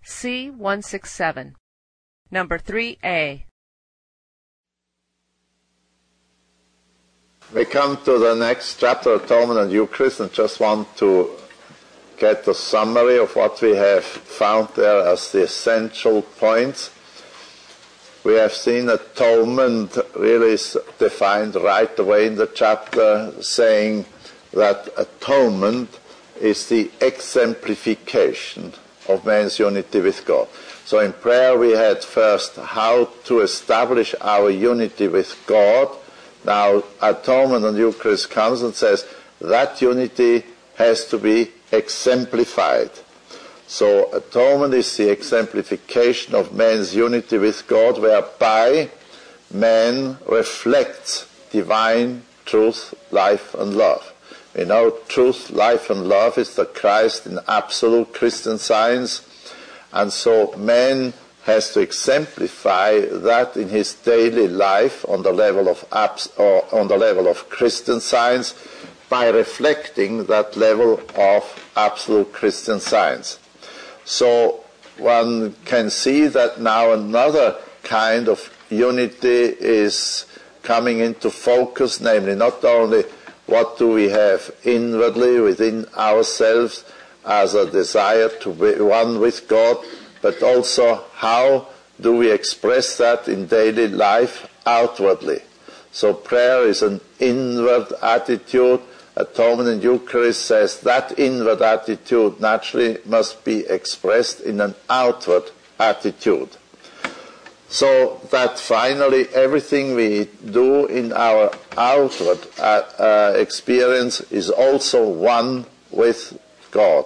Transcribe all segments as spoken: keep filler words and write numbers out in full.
C one sixty-seven. Number three A. We come to the next chapter, Atonement and Eucharist, and just want to get a summary of what we have found there as the essential points. We have seen atonement really is defined right away in the chapter, saying that atonement is the exemplification of man's unity with God. So in prayer we had first how to establish our unity with God. Now atonement and Eucharist comes and says that unity has to be exemplified. So atonement is the exemplification of man's unity with God, whereby man reflects divine truth, life and love. We know truth, life and love is the Christ in absolute Christian science, and so man has to exemplify that in his daily life on the level of abs- or on the level of Christian science by reflecting that level of absolute Christian science. So one can see that now another kind of unity is coming into focus, namely not only what do we have inwardly within ourselves as a desire to be one with God, but also how do we express that in daily life outwardly. So prayer is an inward attitude. Atonement and Eucharist says that inward attitude naturally must be expressed in an outward attitude. So that finally everything we do in our outward uh, uh, experience is also one with God.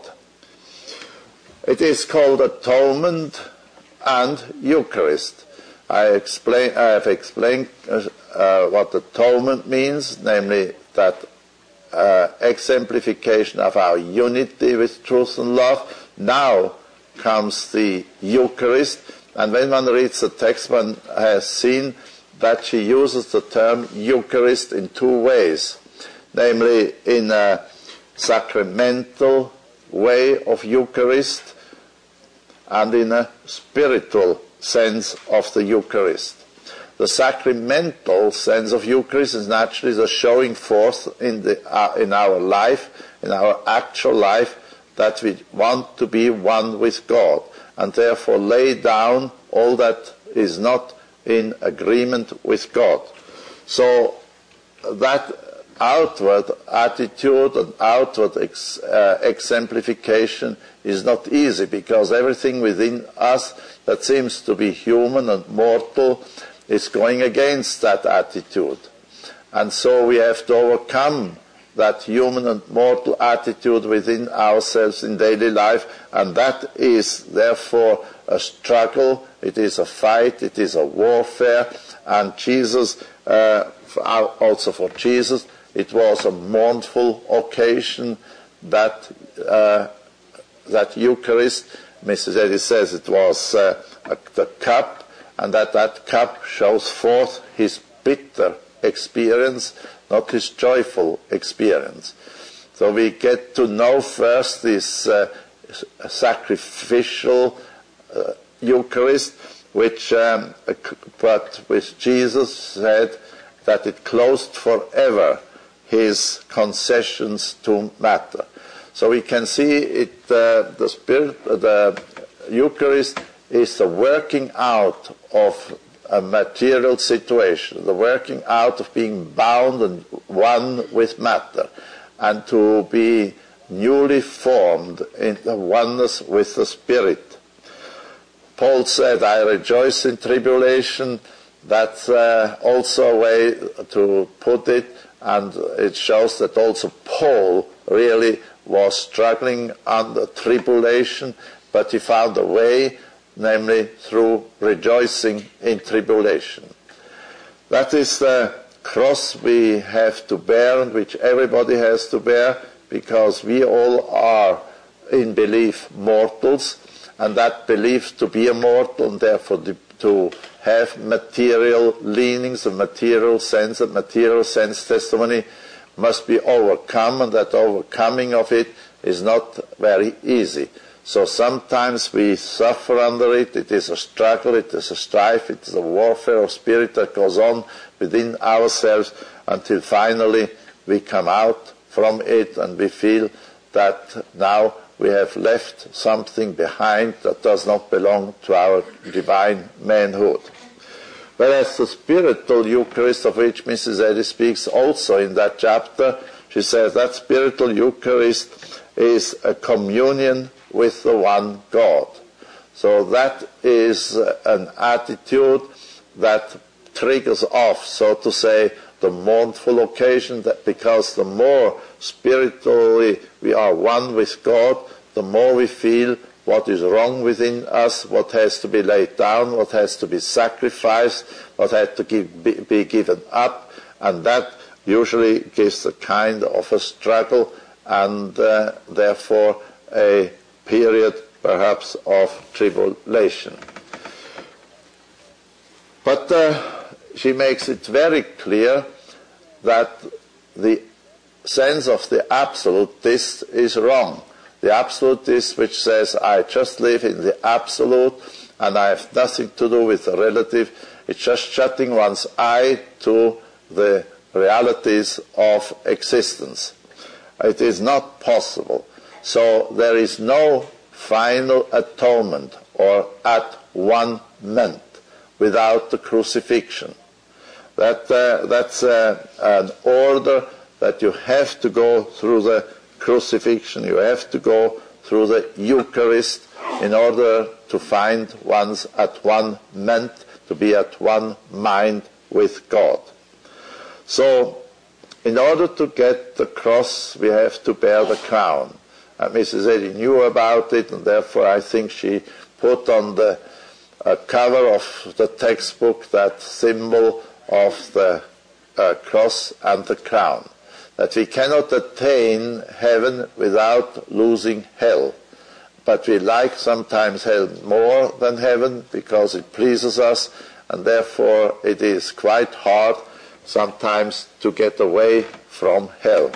It is called atonement and Eucharist. I, explain, I have explained uh, uh, what atonement means, namely that uh, exemplification of our unity with truth and love. Now comes the Eucharist, and when one reads the text, one has seen that she uses the term Eucharist in two ways, namely in a sacramental way of Eucharist and in a spiritual sense of the Eucharist. The sacramental sense of Eucharist is naturally the showing forth in, the, uh, in our life, in our actual life, that we want to be one with God, and therefore lay down all that is not in agreement with God. So that outward attitude and outward ex, uh, exemplification is not easy, because everything within us that seems to be human and mortal is going against that attitude. And so we have to overcome that human and mortal attitude within ourselves in daily life, and that is therefore a struggle, it is a fight, it is a warfare, and Jesus, uh, also for Jesus, it was a mournful occasion, that uh, that Eucharist. Mister Eddy says it was uh, a, the cup, and that that cup shows forth his bitter experience, not his joyful experience. So we get to know first this uh, sacrificial uh, Eucharist, which um, but which Jesus said that it closed forever his concessions to matter. So we can see it. Uh, the spirit, the Eucharist is the working out of a material situation, the working out of being bound and one with matter, and to be newly formed in the oneness with the Spirit. Paul said, I rejoice in tribulation. That's uh, also a way to put it, and it shows that also Paul really was struggling under tribulation, but he found a way, namely through rejoicing in tribulation. That is the cross we have to bear, and which everybody has to bear, because we all are in belief mortals, and that belief to be a mortal, and therefore to have material leanings, a material sense, a material sense testimony, must be overcome, and that overcoming of it is not very easy. So sometimes we suffer under it. It is a struggle, it is a strife, it is a warfare of spirit that goes on within ourselves until finally we come out from it and we feel that now we have left something behind that does not belong to our divine manhood. Whereas the spiritual Eucharist, of which Missus Eddy speaks also in that chapter, she says that spiritual Eucharist is a communion with the one God. So that is an attitude that triggers off, so to say, the mournful occasion, that because the more spiritually we are one with God, the more we feel what is wrong within us, what has to be laid down, what has to be sacrificed, what has to give, be, be given up, and that usually gives a kind of a struggle and uh, therefore a period perhaps of tribulation. But uh, she makes it very clear that the sense of the absolutist is wrong. The absolutist which says, I just live in the absolute and I have nothing to do with the relative, it's just shutting one's eye to the realities of existence. It is not possible. So there is no final atonement or at-one-ment without the crucifixion. That, uh, that's uh, an order that you have to go through the crucifixion, you have to go through the Eucharist in order to find one's at-one-ment, to be at one mind with God. So, in order to get the cross, we have to bear the crown. And Missus Eddy knew about it, and therefore I think she put on the uh, cover of the textbook that symbol of the uh, cross and the crown. That we cannot attain heaven without losing hell. But we like sometimes hell more than heaven because it pleases us, and therefore it is quite hard sometimes to get away from hell.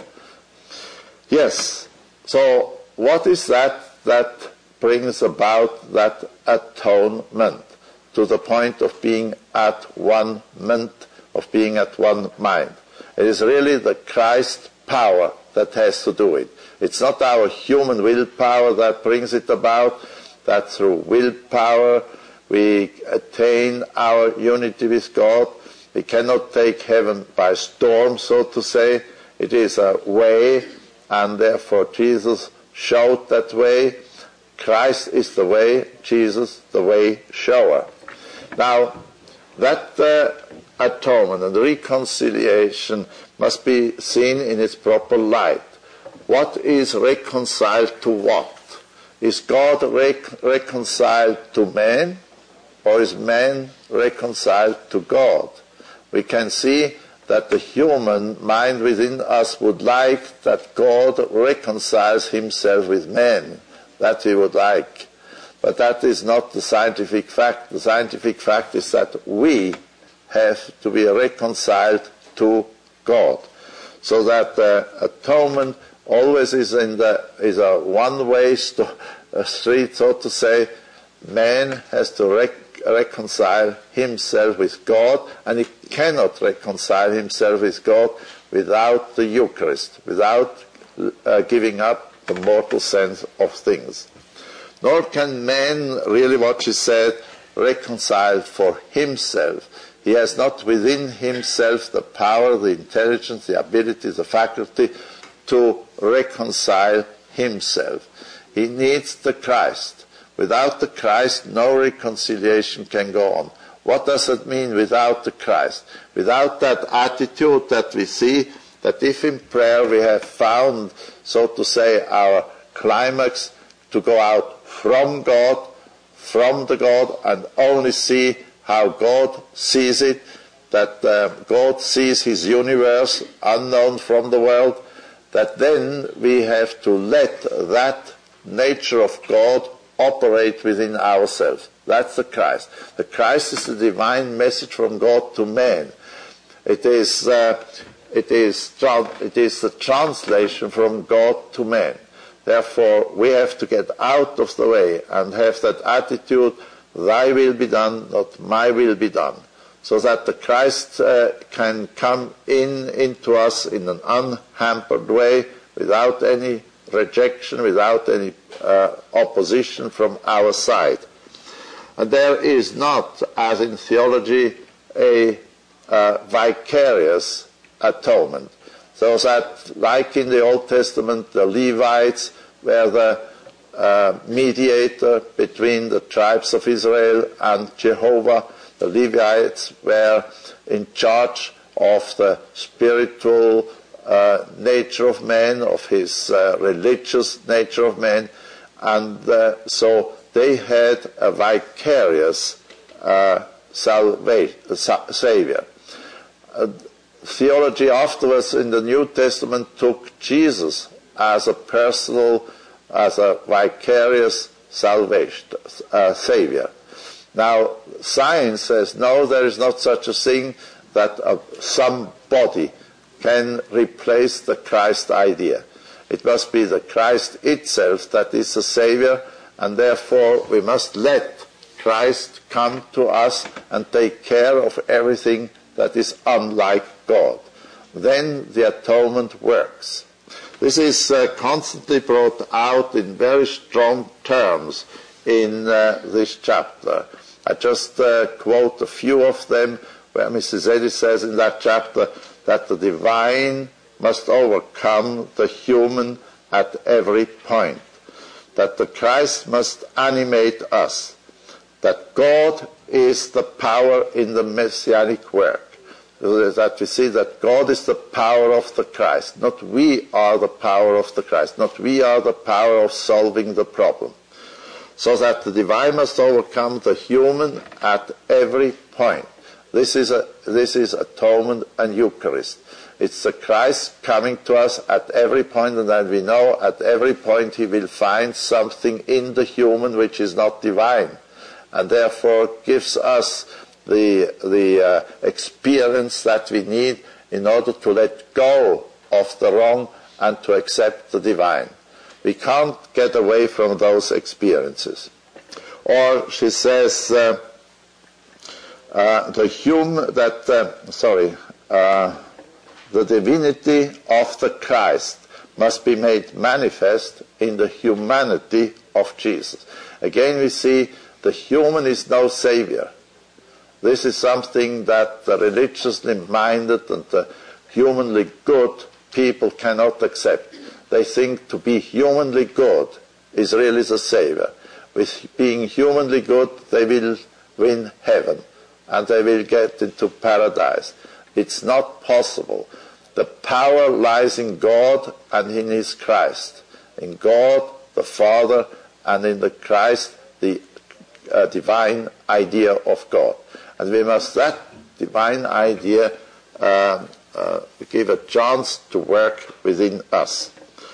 Yes, so what is that that brings about that atonement to the point of being at one-ment, of being at one mind? It is really the Christ power that has to do it. It's not our human willpower that brings it about, that through willpower we attain our unity with God. We cannot take heaven by storm, so to say. It is a way, and therefore Jesus showed that way. Christ is the way, Jesus the way shower. Now, that uh, atonement and reconciliation must be seen in its proper light. What is reconciled to what? Is God rec- reconciled to man, or is man reconciled to God? We can see that the human mind within us would like that God reconciles himself with man. That we would like. But that is not the scientific fact. The scientific fact is that we have to be reconciled to God. So that the uh, atonement always is in the is a one-way st- a street, so to say. Man has to rec- reconcile himself with God, and he cannot reconcile himself with God without the Eucharist, without uh, giving up the mortal sense of things. Nor can man, really what she said, reconcile for himself. He has not within himself the power, the intelligence, the ability, the faculty to reconcile himself. He needs the Christ. Without the Christ, no reconciliation can go on. What does it mean without the Christ? Without that attitude that we see, that if in prayer we have found, so to say, our climax to go out from God, from the God, and only see how God sees it, that uh, God sees his universe unknown from the world, that then we have to let that nature of God operate within ourselves. That's the Christ. The Christ is the divine message from God to man. It is, uh, it is, it is the translation from God to man. Therefore, we have to get out of the way and have that attitude, thy will be done, not my will be done, so that the Christ uh, can come in into us in an unhampered way, without any rejection, without any uh, opposition from our side. And there is not, as in theology, a uh, vicarious atonement. So that, like in the Old Testament, the Levites were the uh, mediator between the tribes of Israel and Jehovah. The Levites were in charge of the spiritual uh, nature of man, of his uh, religious nature of man, and uh, so they had a vicarious uh, salvation, sa- Savior. Uh, theology afterwards in the New Testament took Jesus as a personal, as a vicarious salvation, uh, Savior. Now, science says, no, there is not such a thing that uh, somebody can replace the Christ idea. It must be the Christ itself that is the Savior, and therefore we must let Christ come to us and take care of everything that is unlike God. Then the atonement works. This is uh, constantly brought out in very strong terms in uh, this chapter. I just uh, quote a few of them, where Missus Eddy says in that chapter that the divine must overcome the human at every point, that the Christ must animate us, that God is the power in the messianic work, that we see that God is the power of the Christ, not we are the power of the Christ, not we are the power of solving the problem. So that the divine must overcome the human at every point. This is a, this is atonement and Eucharist. It's the Christ coming to us at every point, and that we know at every point he will find something in the human which is not divine, and therefore gives us the, the uh, experience that we need in order to let go of the wrong and to accept the divine. We can't get away from those experiences. Or she says, uh, uh, the hum that uh, sorry, uh, the divinity of the Christ must be made manifest in the humanity of Jesus. Again, we see the human is no savior. This is something that the religiously minded and the humanly good people cannot accept. They think to be humanly good is really the Savior. With being humanly good, they will win heaven and they will get into paradise. It's not possible. The power lies in God and in His Christ. In God, the Father, and in the Christ, the uh, divine idea of God. And we must that divine idea uh, uh, give a chance to work within us.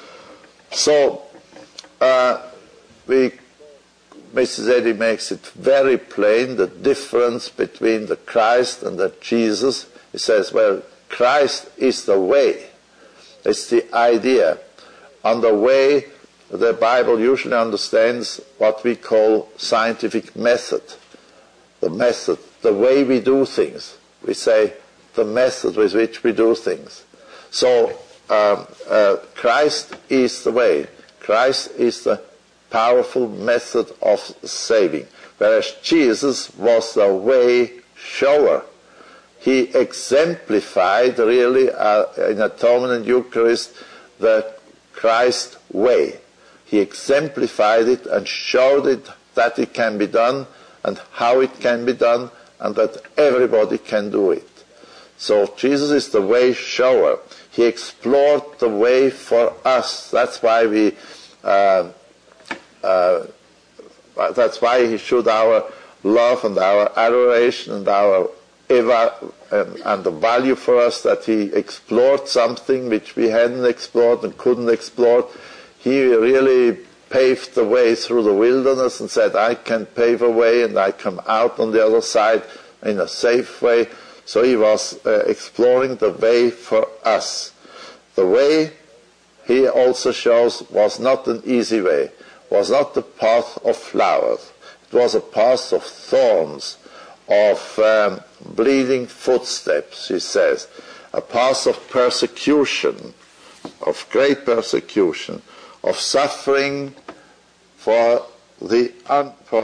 So, uh, we, Missus Eddy makes it very plain, the difference between the Christ and the Jesus. He says, well, Christ is the way. It's the idea. On the way, the Bible usually understands what we call scientific method. The method, the way we do things. We say the method with which we do things. So, Um, uh, Christ is the way. Christ is the powerful method of saving. Whereas Jesus was the way shower. He exemplified really uh, in atonement and Eucharist the Christ way. He exemplified it and showed it that it can be done and how it can be done and that everybody can do it. So Jesus is the way shower. He explored the way for us. That's why we. Uh, uh, that's why he showed our love and our adoration and our eva and, and the value for us that he explored something which we hadn't explored and couldn't explore. He really paved the way through the wilderness and said, "I can pave a way and I come out on the other side in a safe way." So he was uh, exploring the way for us. The way he also shows was not an easy way, was not the path of flowers. It was a path of thorns, of um, bleeding footsteps, he says, a path of persecution, of great persecution, of suffering for the un- for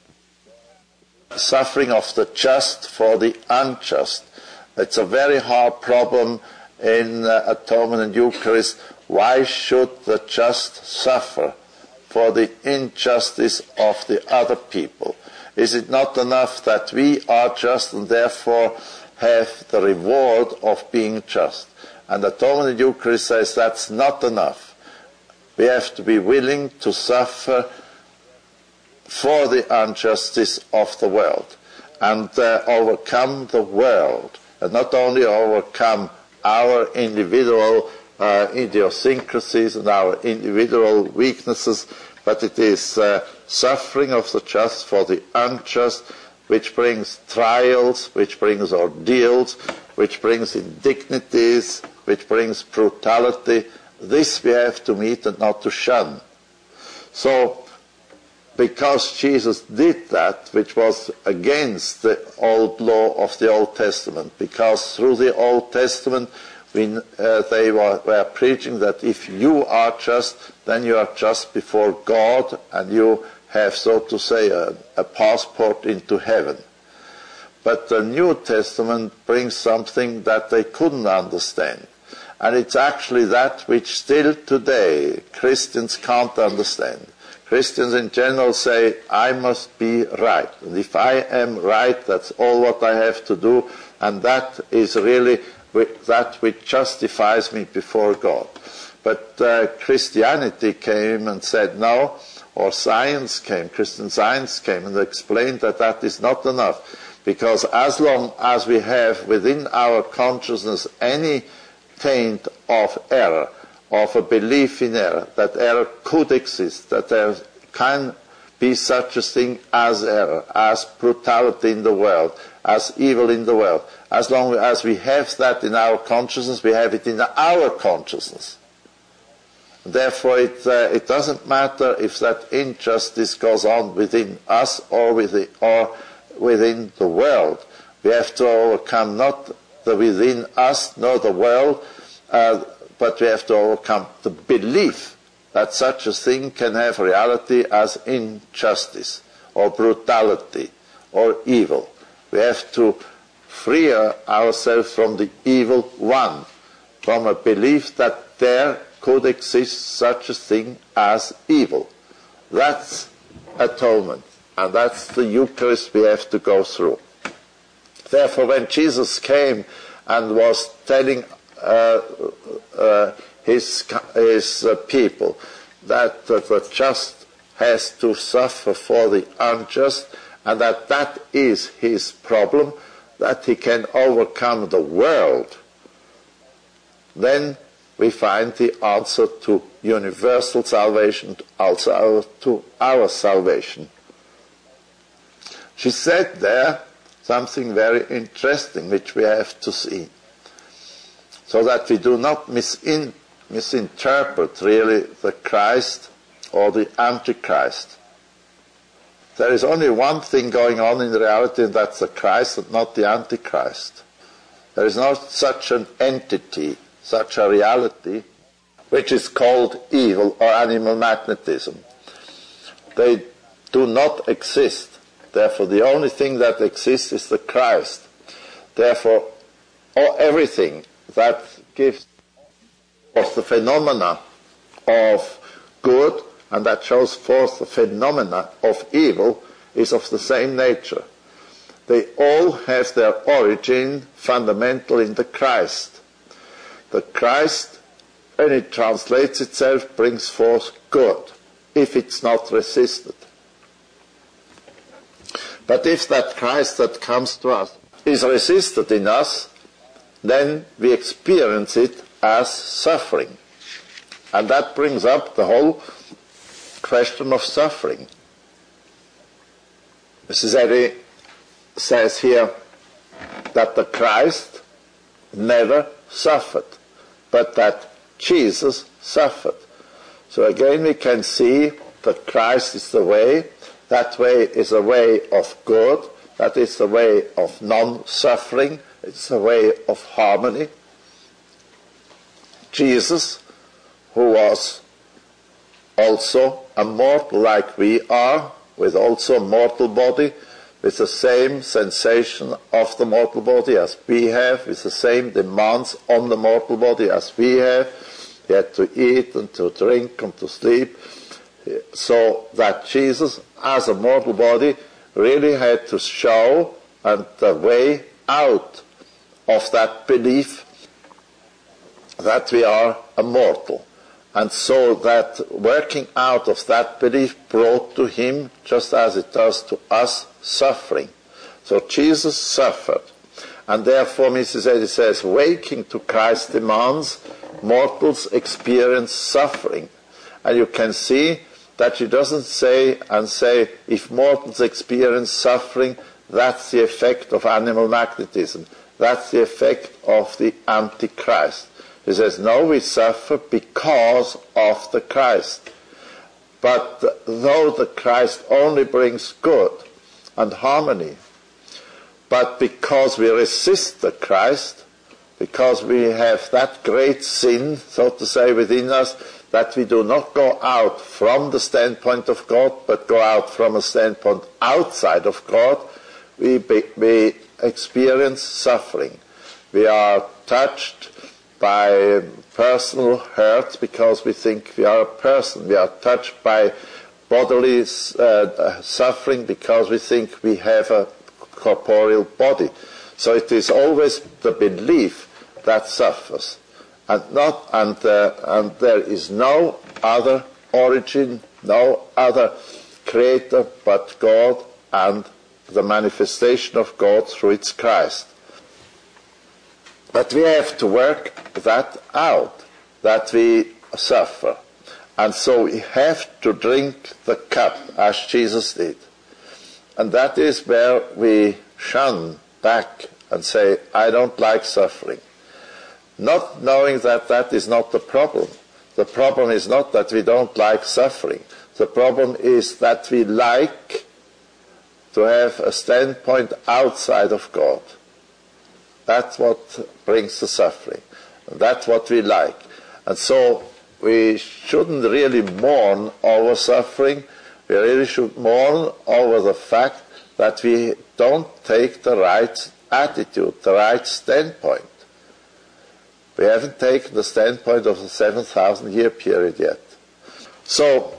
suffering of the just for the unjust. It's a very hard problem in uh, atonement and Eucharist. Why should the just suffer for the injustice of the other people? Is it not enough that we are just and therefore have the reward of being just? And atonement and Eucharist says that's not enough. We have to be willing to suffer for the injustice of the world and uh, overcome the world, and not only overcome our individual uh, idiosyncrasies and our individual weaknesses, but it is uh, suffering of the just for the unjust, which brings trials, which brings ordeals, which brings indignities, which brings brutality. This we have to meet and not to shun. So, because Jesus did that, which was against the old law of the Old Testament, because through the Old Testament we, uh, they were, were preaching that if you are just, then you are just before God, and you have, so to say, a, a passport into heaven. But the New Testament brings something that they couldn't understand. And it's actually that which still today Christians can't understand. Christians in general say, I must be right. And if I am right, that's all what I have to do. And that is really that which justifies me before God. But uh, Christianity came and said no, or science came, Christian Science came and explained that that is not enough. Because as long as we have within our consciousness any taint of error, of a belief in error, that error could exist, that there can be such a thing as error, as brutality in the world, as evil in the world. As long as we have that in our consciousness, we have it in our consciousness. Therefore, it, uh, it doesn't matter if that injustice goes on within us or, within, or within the world. We have to overcome not the within us nor the world, uh, but we have to overcome the belief that such a thing can have reality as injustice or brutality or evil. We have to free ourselves from the evil one, from a belief that there could exist such a thing as evil. That's atonement, and that's the Eucharist we have to go through. Therefore, when Jesus came and was telling uh, uh, his, his uh, people that uh, the just has to suffer for the unjust, and that that is his problem, that he can overcome the world, then we find the answer to universal salvation, also to our salvation. She said there something very interesting which we have to see, so that we do not misin- misinterpret really the Christ or the Antichrist. There is only one thing going on in reality, and that's the Christ and not the Antichrist. There is not such an entity, such a reality, which is called evil or animal magnetism. They do not exist. Therefore, the only thing that exists is the Christ. Therefore, all, everything that gives forth the phenomena of good and that shows forth the phenomena of evil is of the same nature. They all have their origin fundamental in the Christ. The Christ, when it translates itself, brings forth good, if it's not resisted. But if that Christ that comes to us is resisted in us, then we experience it as suffering. And that brings up the whole question of suffering. Missus Eddy says here that the Christ never suffered, but that Jesus suffered. So again we can see that Christ is the way. That way is a way of good. That is the way of non-suffering. It's a way of harmony. Jesus, who was also a mortal like we are, with also a mortal body, with the same sensation of the mortal body as we have, with the same demands on the mortal body as we have. He had to eat and to drink and to sleep. So that Jesus, as a mortal body, really had to show and the way out of that belief that we are immortal. And so that working out of that belief brought to him, just as it does to us, suffering. So Jesus suffered. And therefore, Missus Eddy says, waking to Christ's demands, mortals experience suffering. And you can see that she doesn't say and say, if mortals experience suffering, that's the effect of animal magnetism. That's the effect of the Antichrist. He says, no, we suffer because of the Christ. But though the Christ only brings good and harmony, but because we resist the Christ, because we have that great sin, so to say, within us, that we do not go out from the standpoint of God, but go out from a standpoint outside of God, we, be, we experience suffering. We are touched by personal hurt because we think we are a person. We are touched by bodily uh, suffering because we think we have a corporeal body. So it is always the belief that suffers, and not and uh, and there is no other origin, no other creator but God and the manifestation of God through its Christ. But we have to work that out, that we suffer. And so we have to drink the cup as Jesus did. And that is where we shun back and say, I don't like suffering. Not knowing that that is not the problem. The problem is not that we don't like suffering. The problem is that we like to have a standpoint outside of God. That's what brings the suffering. That's what we like. And so we shouldn't really mourn over suffering. We really should mourn over the fact that we don't take the right attitude, the right standpoint. We haven't taken the standpoint of the seven thousand year period yet. So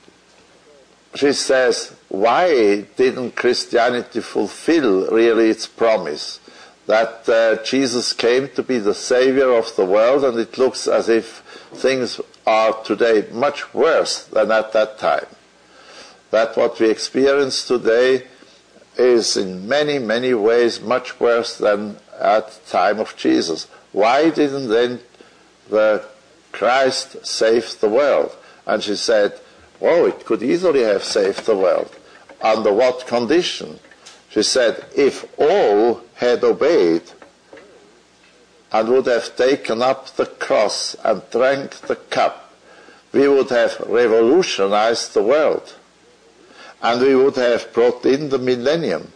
she says, why didn't Christianity fulfill really its promise? That uh, Jesus came to be the Savior of the world, and it looks as if things are today much worse than at that time. That what we experience today is in many, many ways much worse than at the time of Jesus. Why didn't then the Christ save the world? And she said, oh, it could easily have saved the world. Under what condition? She said, if all had obeyed and would have taken up the cross and drank the cup, we would have revolutionized the world. And we would have brought in the millennium.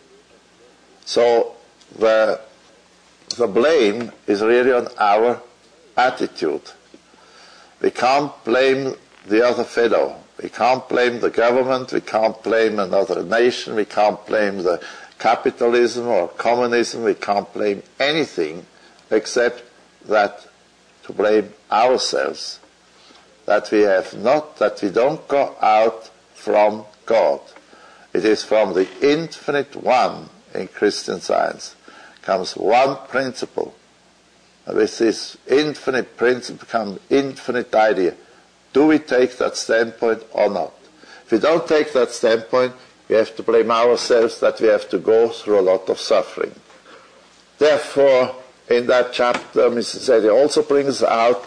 So the, the blame is really on our attitude. We can't blame the other fellow. We can't blame the government. We can't blame another nation. We can't blame the capitalism or communism. We can't blame anything except that to blame ourselves. That we have not, that we don't go out from God. It is from the infinite one in Christian Science comes one principle. And with this infinite principle comes infinite idea. Do we take that standpoint or not? If we don't take that standpoint, we have to blame ourselves that we have to go through a lot of suffering. Therefore, in that chapter, Missus Eddy also brings out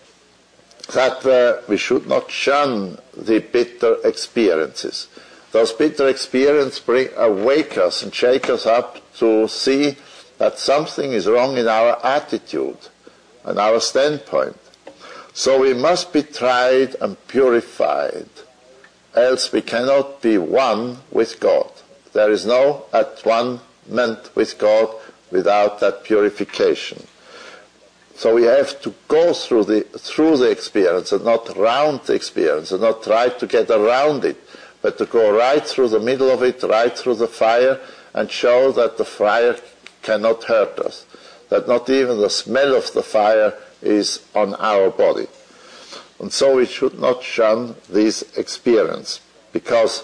that uh, we should not shun the bitter experiences. Those bitter experiences bring, awake us and shake us up to see that something is wrong in our attitude and our standpoint. So we must be tried and purified, else we cannot be one with God. There is no at-one-ment with God without that purification. So we have to go through the through the experience and not round the experience and not try to get around it, but to go right through the middle of it, right through the fire, and show that the fire cannot hurt us, that not even the smell of the fire is on our body. And so we should not shun this experience, because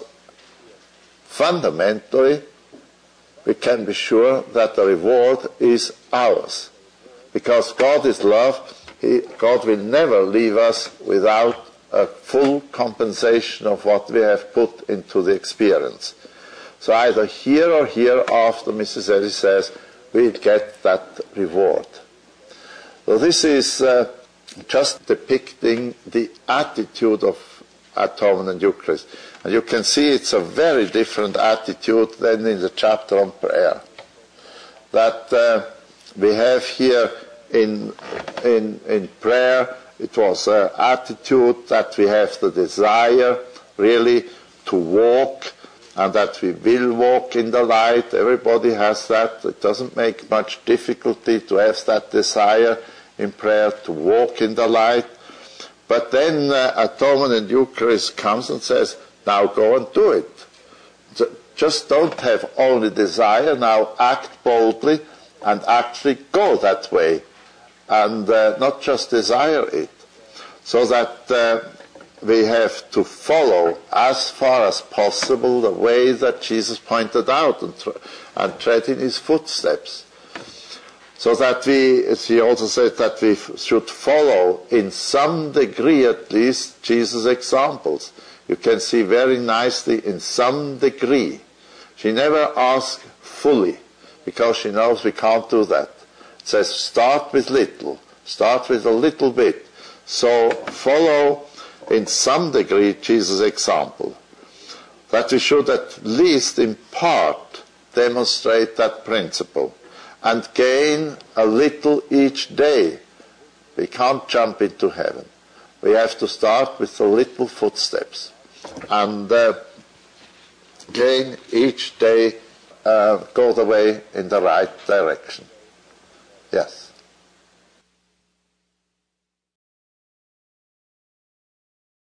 fundamentally we can be sure that the reward is ours. Because God is love, he, God will never leave us without a full compensation of what we have put into the experience. So either here or hereafter, Missus Eddy says, we get that reward. So this is uh, just depicting the attitude of Atonement and Eucharist. And you can see it's a very different attitude than in the chapter on prayer. That uh, we have here in, in, in prayer, it was an attitude that we have the desire really to walk, and that we will walk in the light. Everybody has that. It doesn't make much difficulty to have that desire in prayer to walk in the light. But then uh, Atonement and Eucharist comes and says, now go and do it. Just don't have only desire, now act boldly and actually go that way, and uh, not just desire it. So that uh, we have to follow as far as possible the way that Jesus pointed out and, tr- and tread in his footsteps. So that we, as he also said, that we f- should follow in some degree at least Jesus' examples. You can see very nicely in some degree. She never asks fully, because she knows we can't do that. It says start with little, start with a little bit. So follow in some degree Jesus' example. That we should at least in part demonstrate that principle and gain a little each day. We can't jump into heaven. We have to start with the little footsteps and uh, gain each day, uh, go the way in the right direction. Yes.